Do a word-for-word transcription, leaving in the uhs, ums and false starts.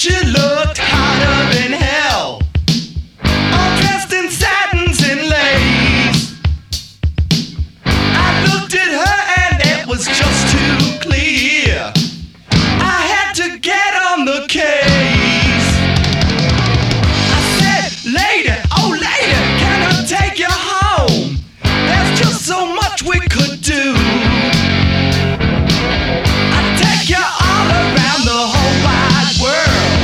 She looked hotter than hell, all dressed in satins and lace. I looked at her and it was just too clear. I had to get on the case. I said, lady, oh lady, can I take you home? There's just so much we could